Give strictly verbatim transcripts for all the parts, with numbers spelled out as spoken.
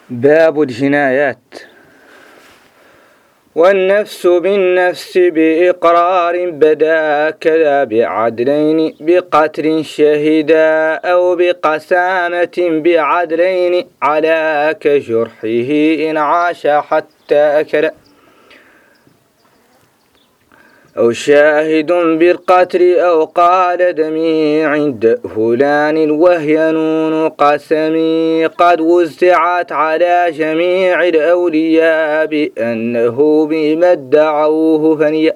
باب الجنايات. والنفس بالنفس بإقرار بدا كذا بعدلين بقتل شهدا أو بقسامة بعدلين على كجرحه إن عاش حتى أكل أو شاهد بالقتل أو قال دمي عند فلان وهي نون قسمي قد وزعت على جميع الأولياء بأنه بما ادعوه فنيا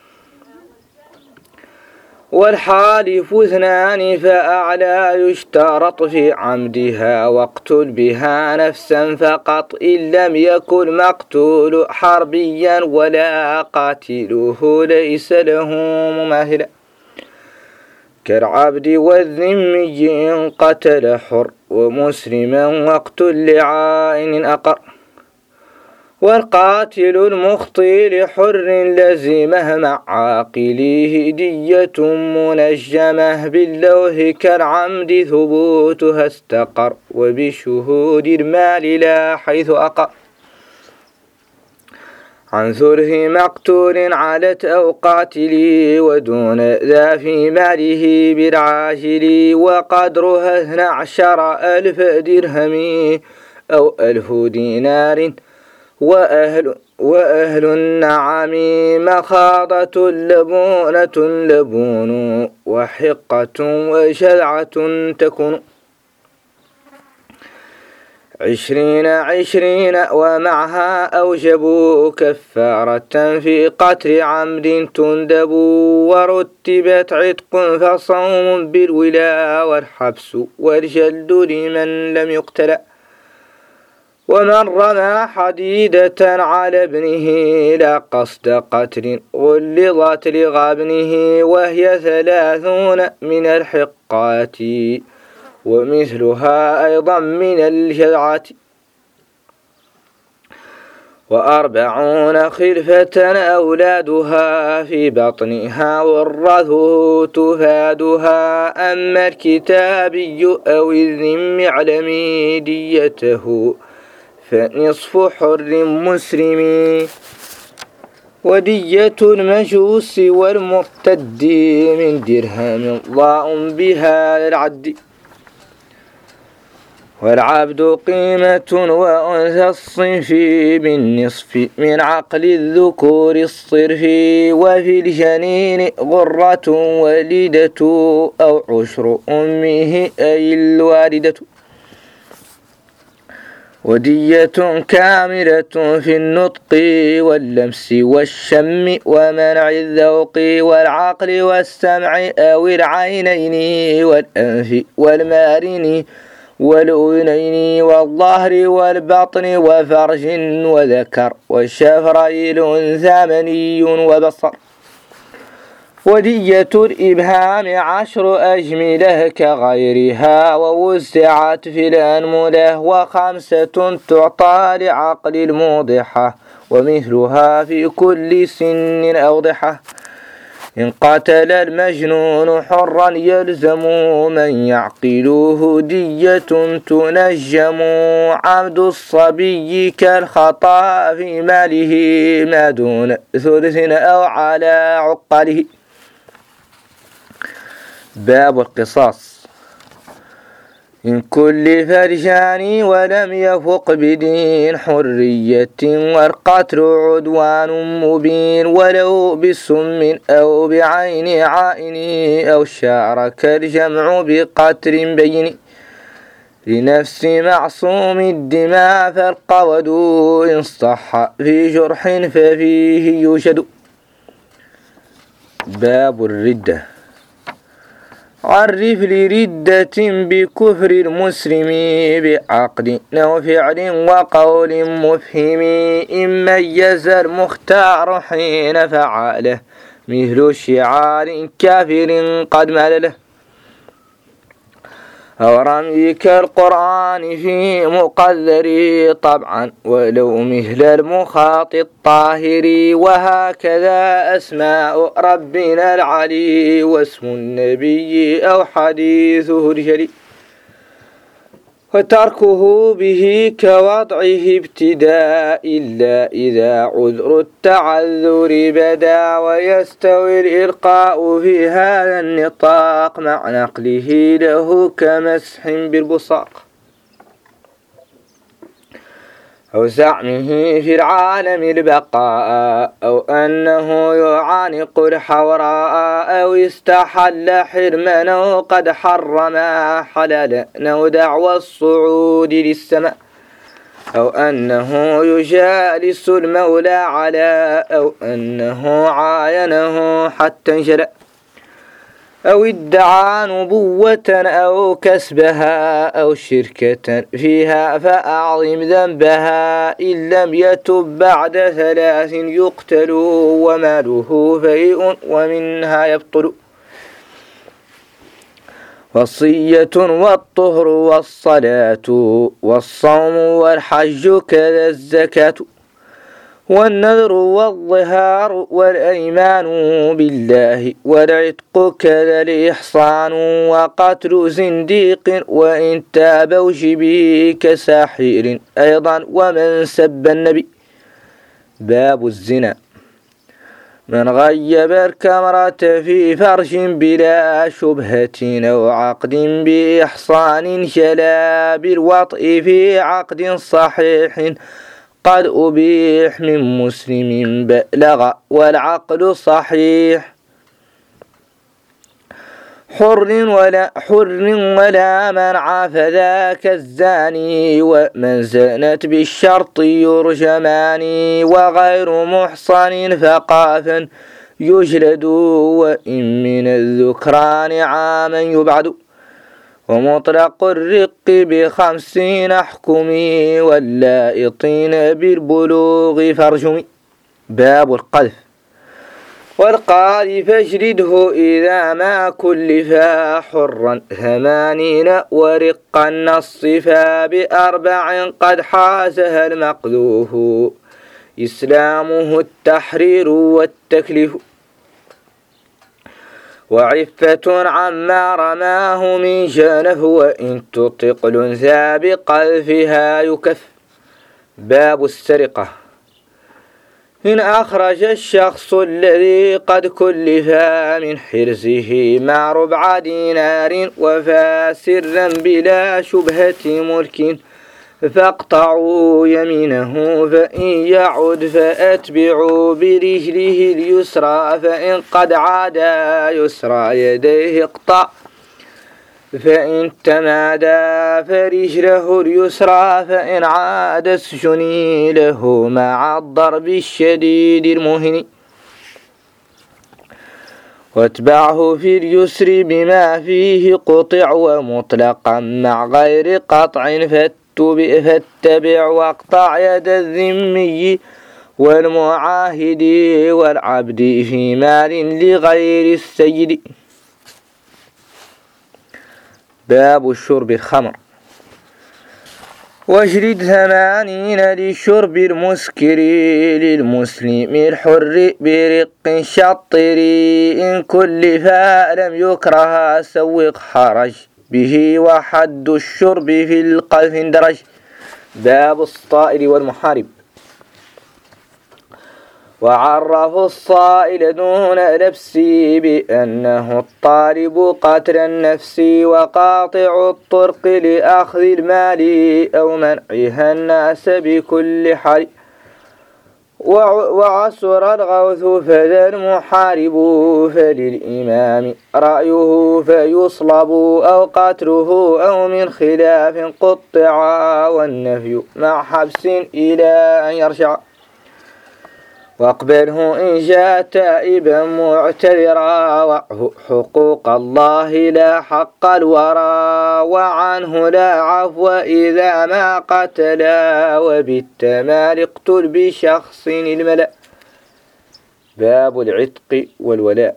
والحالف اثنان فأعلى يشترط في عمدها واقتل بها نفسا فقط إن لم يكن مقتول حربيا ولا قاتله ليس له مماثلا كالعبد والذمي إن قتل حر ومسلما واقتل لعائن أقر والقاتل المخطي لحر لزمه مع عاقله دية منجمة باللوح كالعمد ثبوتها استقر وبشهود المال لا حيث أقر عن ثلث مقتول علت أو قاتلي ودون ذا في ماله بالعاجل وقدرها اثنى عشر ألف درهم أو ألف دينار وأهل, وأهل النعم مخاضة لبونة لبون وحقة وشذعة تكون عشرين عشرين ومعها أوجبوا كفارة في قتل عمد تندب ورتبت عتق فصوم بالولا والحبس والجلد لمن لم يقتل ومن رمى حديدة على ابنه لا قصد قتل غلظت لغابنه وهي ثلاثون من الحقات ومثلها أيضا من الجذعات وأربعون خلفة أولادها في بطنها والرث تفادها أما الكتابي أو الذم اعلمي ديته فنصف حر مسلم ودية المجوس والمرتد من درهم ضاء بها العد والعبد قيمة وأنثى الصنف بالنصف من عقل الذكور الصرف وفي الجنين غرة وليدة أو عشر أمه أي الوالدة ودية كاملة في النطق واللمس والشم ومنع الذوق والعقل والسمع أو العينين والأنف والمارن والأذنين والظهر والبطن وفرج وذكر والشفرين ثمني وبصر ودية الإبهام عشر أجملة كغيرها ووزعت في الأنملة وخمسة تعطى لعقل الموضحة ومثلها في كل سن أوضحة إن قتل المجنون حرا يلزم من يعقله دية تنجم عمد الصبي كالخطأ في ماله ما دون ثلث أو على عقله. باب القصاص. إن كل فرجان ولم يفق بدين حرية والقتل عدوان مبين ولو بسم أو بعين عائن أو شارك الجمع بقتل بين لنفس معصوم الدماء فالقود إن صح في جرح ففيه يوجد. باب الردة. عرف لردة بكفر المسلم بعقد أو فعل وقول مفهم إن ميز المختار حين فعله مثل شعار كافر قد مال له أو رمي كالقرآن في مقدر طبعا ولو مثل المخاط الطاهر وهكذا أسماء ربنا العلي واسم النبي أو حديثه الجلي وتركه به كوضعه ابتداء إلا إذا عذر التعذر بدا، ويستوي الإلقاء في هذا النطاق مع نقله له كمسح بالبصاق، أو زعمه في العالم البقاء، أو أنه يعانق الحوراء، أو استحل حرما أو قد حرم حلالا، أو دعوى الصعود للسماء، أو أنه يجالس المولى على، أو أنه عاينه حتى انجلى، أو ادعى نبوة أو كسبها، أو شركة فيها فأعظم ذنبها، إن لم يتب بعد ثلاث يقتل، وماله فيء ومنها يبطل. وصية والطهر والصلاة والصوم والحج كذا الزكاة، والنذر والظهار والأيمان بالله، والعتق كذا الإحصان، وقتل زنديق وإن تاب شبيه كساحر أيضا، ومن سب النبي. باب الزنا. من غيب الكمرة في فرش بلا شبهة أو عقد بإحصان شلا، بالوطء في عقد صحيح قد أبيح من مسلم بلغ والعقل صحيح، حر ولا حر ولا منع فذاك الزاني، ومن زنت بالشرط يرجمان، وغير محصن فقافا يجلد، وإن من الذكران عاما يبعد، ومطلق الرق بخمسين احكمي، واللائطين بالبلوغ فارجمي. باب القذف. والقاذف فاجلده إذا ما كلفا حرا ثمانين، ورقا نصفا بأربع قد حازها المقذوف، إسلامه التحرير والتكليف، وعفة عما رماه من جنف، وإن تطق الأنثى بقذفها يكف. باب السرقة. إن أخرج الشخص الذي قد كلف من حرزه مع ربع دينار وفى سرا بلا شبهة ملك، فاقطعوا يمينه، فإن يعد فأتبعوا برجله اليسرى، فإن قد عاد يسرى يديه اقطع، فإن تمادى فرجله اليسرى، فإن عاد اسجني له مع الضرب الشديد المهن، واتبعه في اليسر بما فيه قطع، ومطلقا مع غير قطع فاتبع، واقطع يد الذمي والمعاهد والعبد في مال لغير السيد. باب الشرب الخمر. واجلد ثمانين للشرب المسكر، للمسلم الحر برق شطر، إن كلفا لم يكره سوق حرج به، وحد الشرب في القذف درج. باب الصائل والمحارب. وعرفوا الصائل دون نفسي بأنه الطالب قتل النفس، وقاطع الطرق لأخذ المال أو منعها الناس بكل حال، وعسر الغوث فذا المحارب، فللإمام رأيه فيصلب، أو قتله أو من خلاف قطع، والنفي مع حبس إلى أن يرجع، واقبله إن جاء تائبا معتذرا، وعه حقوق الله لا حق الورى، وعنه لا عفو إذا ما قتلا، وبالتمال اقتل بشخص الملأ. باب العتق والولاء.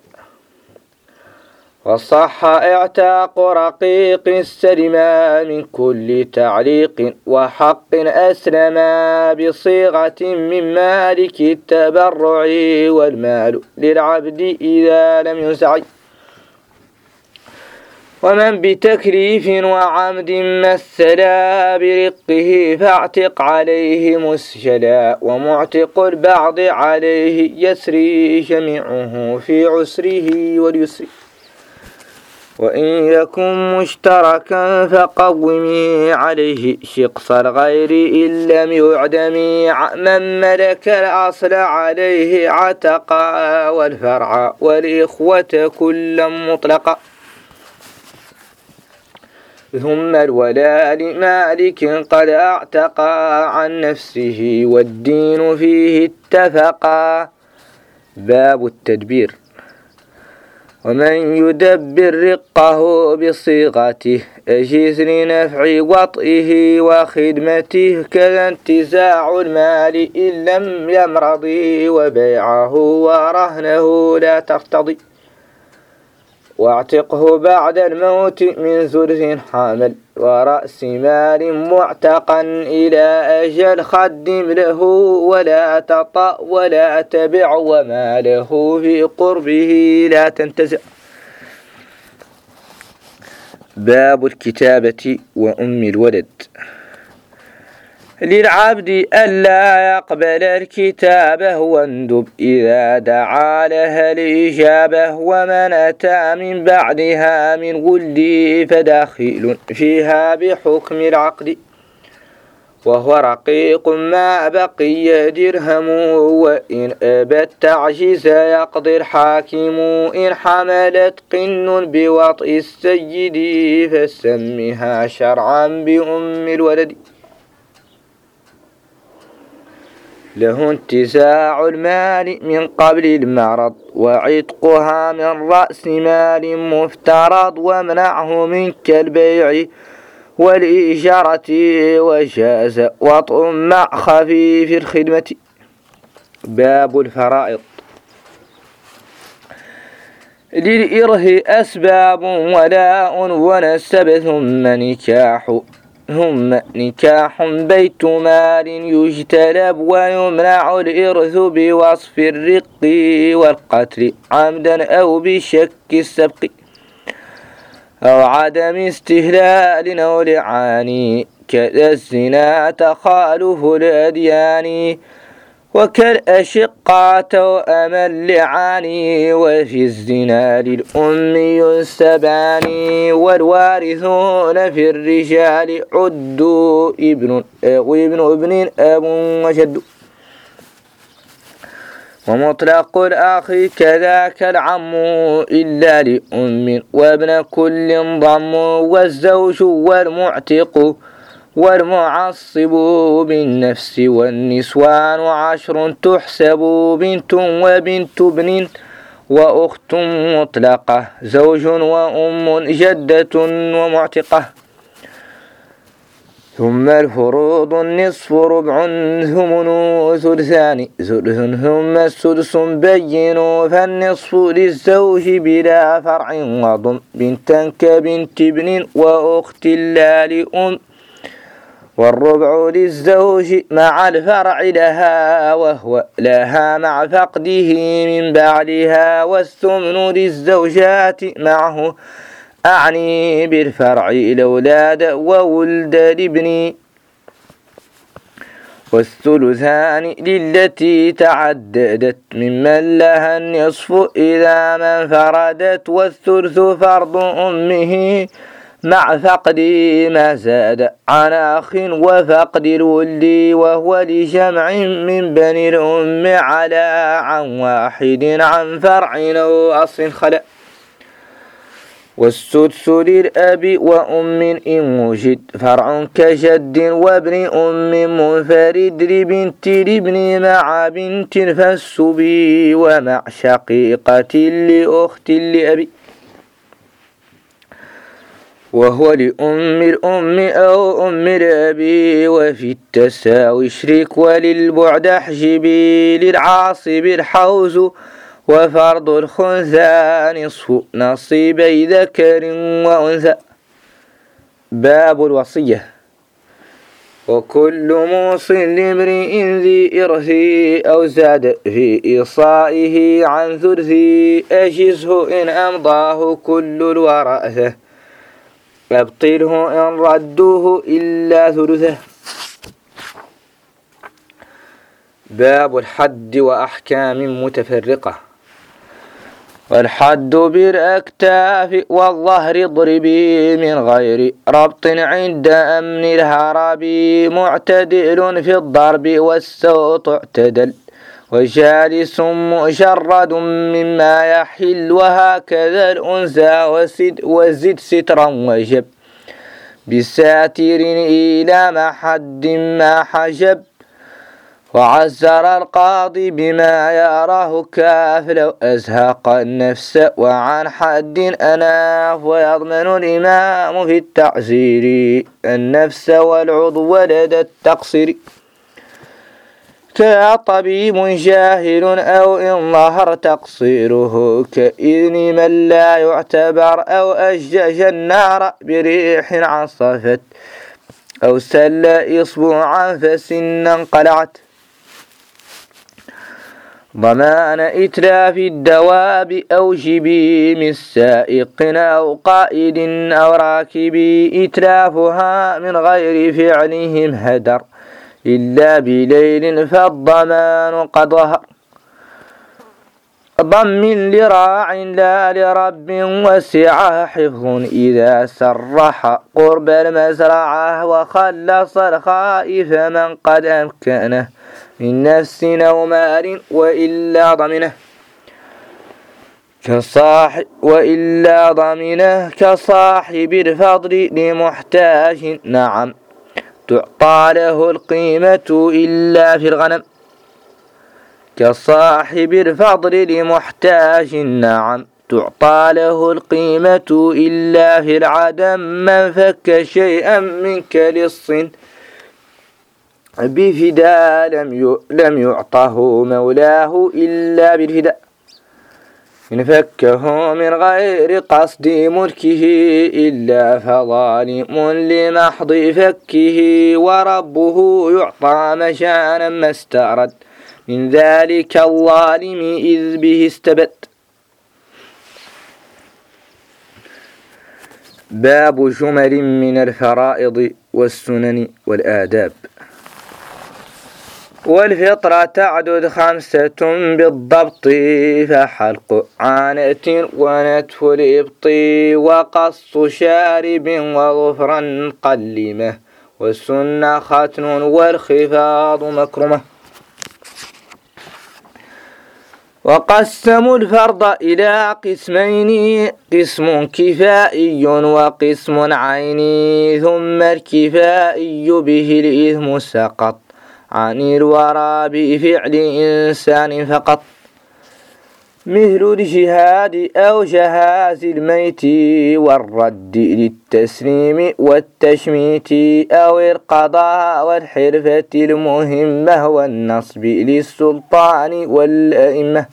وصح اعتاق رقيق سلما من كل تعليق، وحق أسلما بصيغة من مالك التبرع، والمال للعبد إذا لم ينسع، ومن بتكليف وعمد مثلا برقه فاعتق عليه مسجلا ومعتق البعض عليه يسري جميعه في عسره واليسر وإن يكن مشتركا فقومي عليه شقص الغير إن لم يعدمي من ملك الأصل عليه عتقا والفرع والإخوة كلا مطلقا ثم الولاء لمالك قد اعتقى عن نفسه والدين فيه اتفقا. باب التدبير. ومن يدبر رقه بصيغته أجيز لنفع وطئه وخدمته كذا انتزاع المال إن لم يمرضي وبيعه ورهنه لا ترتضي واعتقه بعد الموت من ثلث حامل ورأس مال معتقا إلى أجل خدم له ولا تطأ ولا تبع وماله في قربه لا تنتزع. باب الكتابة وأم الولد. للعبد ألا يقبل الكتابة واندب إذا دعا لها الإجابة ومن أتى من بعدها من ولد فداخل فيها بحكم العقد وهو رقيق ما بقي درهم وإن أبى التعجيز يقضي الحاكم إن حملت قن بوطء السيد فسمها شرعا بأم الولد. له انتزاع المال من قبل المعرض وعتقها من رأس مال مفترض ومنعه منك البيع والإجارة وجاز وطء مع خفيف الخدمة. باب الفرائض. للإره أسباب ولاء ونسب ثم نكاح ثم نكاح بيت مال يجتلب ويمنع الإرث بوصف الرق والقتل عمدا أو بشك السبق أو عدم استهلال أو لعاني كذا الزنا تخالف الأديان وكالأشقة وأما اللعاني وفي الزنا للأم ينسبان والوارثون في الرجال عدوا ابن وابن ابن أب وجد ومطلق الأخ كذاك العم إلا لأم وابن كل ضم والزوج والمعتق والمعصب بالنفس والنسوان عشر تحسب بنت وبنت ابن وأخت مطلقة زوج وأم جدة ومعتقة. ثم الفروض النصف ربع ثمن ثلثان ثلث ثم السدس بين فالنصف للزوج بلا فرع وضم بنتا كبنت ابن وأخت لا لأم والربع للزوج مع الفرع لها وهو لها مع فقده من بعدها والثمن للزوجات معه أعني بالفرع الأولاد وولد الابن والثلثان للتي تعددت ممن لها النصف إذا ما انفردت والثلث فرض أمه مع فقد ما زاد عن أخ وفقد الولد وهو لجمع من بني الأم على عن واحد عن فرع أو أصل خلا. والسدس للأب وأم إن وجد فرع كجد وابن أم منفرد لبنت الابن مع بنت فالسبي ومع شقيقة لأخت لأبي وهو لأم الأم أو أم الأبي وفي التساوي شريك وللبعد احجبي للعاصب الحوز وفرض الخنثى نصف نصيبي ذكر وأنثى. باب الوصية. وكل موص لامرئ ذي إرث أو زاد في إيصائه عن ثلث أجزه إن أمضاه كل الورثة أبطله إن ردوه إلا ثلثه. باب الحد وأحكام متفرقة. والحد بالأكتاف والظهر اضربي من غير ربط عند أمن الهرب معتدل في الضرب والسوط اعتدل وجالس مشرد مما يحل وهكذا الأنثى وزد سترا وجب بساتر إلى محد ما حجب وعزر القاضي بما يراه كاف لو أزهق النفس وعن حد أناف ويضمن الإمام في التعزير النفس والعضو لدى التقصير كطبيب جاهل أو إن ظهر تقصيره كإذن من لا يعتبر أو أجج النار بريح عصفت أو سل إصبعا فسنا قلعت ضمان إتلاف الدواب أو جبيم السائق أو قائد أو راكب إتلافها من غير فعلهم هدر إلا بليل فالضمان قد ظهر ضم لراع لا لرب وسعه حفظ إذا سرح قرب المزرعة وخلص الخائف من قد أمكنه من نفس أو مال وإلا ضمنه كصاحب وإلا ضمنه كصاحب الفضل لمحتاج نعم تعطى له القيمة إلا في الغنم كصاحب الفضل لمحتاج نعم تعطى له القيمة إلا في العدم من فك شيئا منك للصن بفداء لم لم يعطه مولاه إلا بالفداء إن فكه من غير قصد ملكه إلا فظالم لمحض فكه وربه يعطى مشانا ما استعرض من ذلك الظالم إذ به استبد. باب جمل من الفرائض والسنن والآداب. والفطرة تعدد خمسة بالضبط فحلق عانة ونتف الإبط وقص شارب وظفرا قلمة والسنة ختن والخفاض مكرمة. وقسموا الفرض إلى قسمين قسم كفائي وقسم عيني ثم الكفائي به الإثم سقط عن الورى بفعل إنسان فقط مثل الجهاد أو جهاز الميت والرد للتسليم والتشميت أو القضاء والحرفة المهمة والنصب للسلطان والأئمة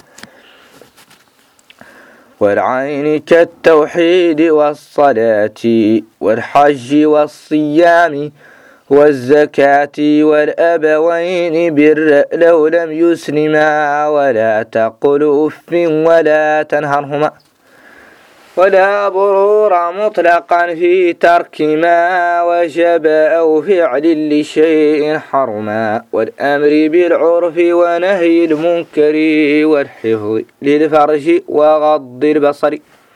والعين كالتوحيد والصلاة والحج والصيام والزكاة والأبوين بر لو لم يسلما ولا تقل أف ولا تنهرهما ولا برور مطلقا في ترك ما وجب أو فعل لشيء حرما والأمر بالعرف ونهي المنكر والحفظ للفرج وغض البصر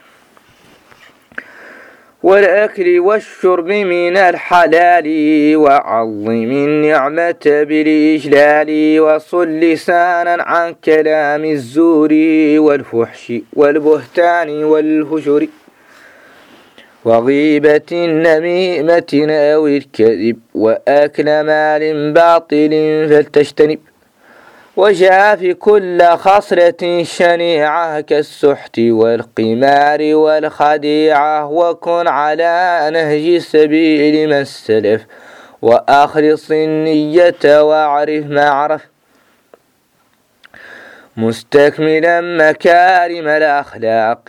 والأكل والشرب من الحلال وعظم النعمة بالإجلال وصل لسانا عن كلام الزور والفحش والبهتان والفجر وغيبة النميمة أو الكذب وأكل مال باطل فلتجتنب وجاء في كل خصلة شنيعة كالسحت والقمار والخديعة وكن على نهج سبيل من السلف وأخلص النية واعرف ما عرف مستكملا مكارم الأخلاق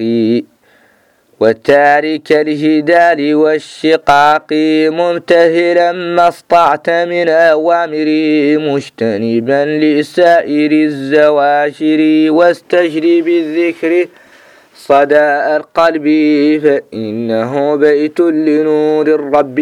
وتارك الجدال والشقاق ممتثلا ما استطعت من أوامر مجتنبا لسائر الزواجر واستجري بالذكر صدى القلب فإنه بيت لنور الرب.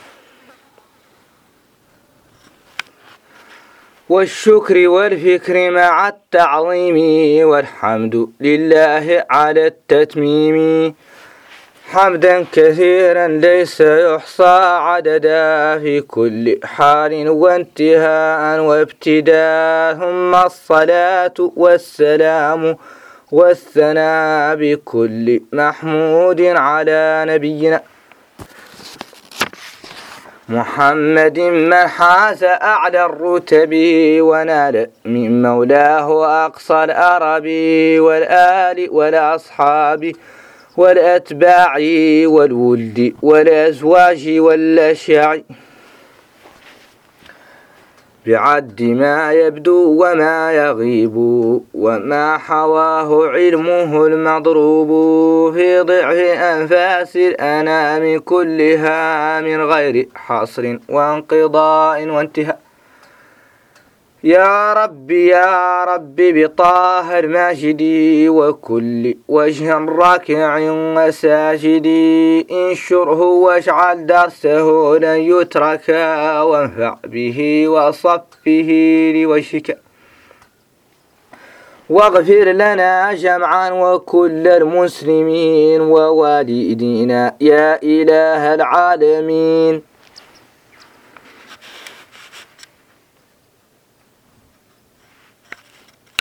والشكر والفكر مع التعظيم والحمد لله على التتميم، حمدا كثيرا ليس يحصى عددا في كل حال وانتهاء وابتداء، ثم الصلاة والسلام والثناء بكل محمود على نبينا محمد من حاز أعلى الرتب ونال من مولاه أقصى الأرب، والآل والأصحاب والأتباع والولد والأزواج والأشياع، بعد ما يبدو وما يغيب وما حواه علمه المضروب، في ضعف أنفاس الأنام كلها من غير حصر وانقضاء وانتهاء. يا رب يا رب بطه الماجد وكل وجه راكع وساجد، انشره واجعل درسه لن يترك وانفع به وصفه لوجهك، واغفر لنا جمعا وكل المسلمين ووالدينا يا إله العالمين.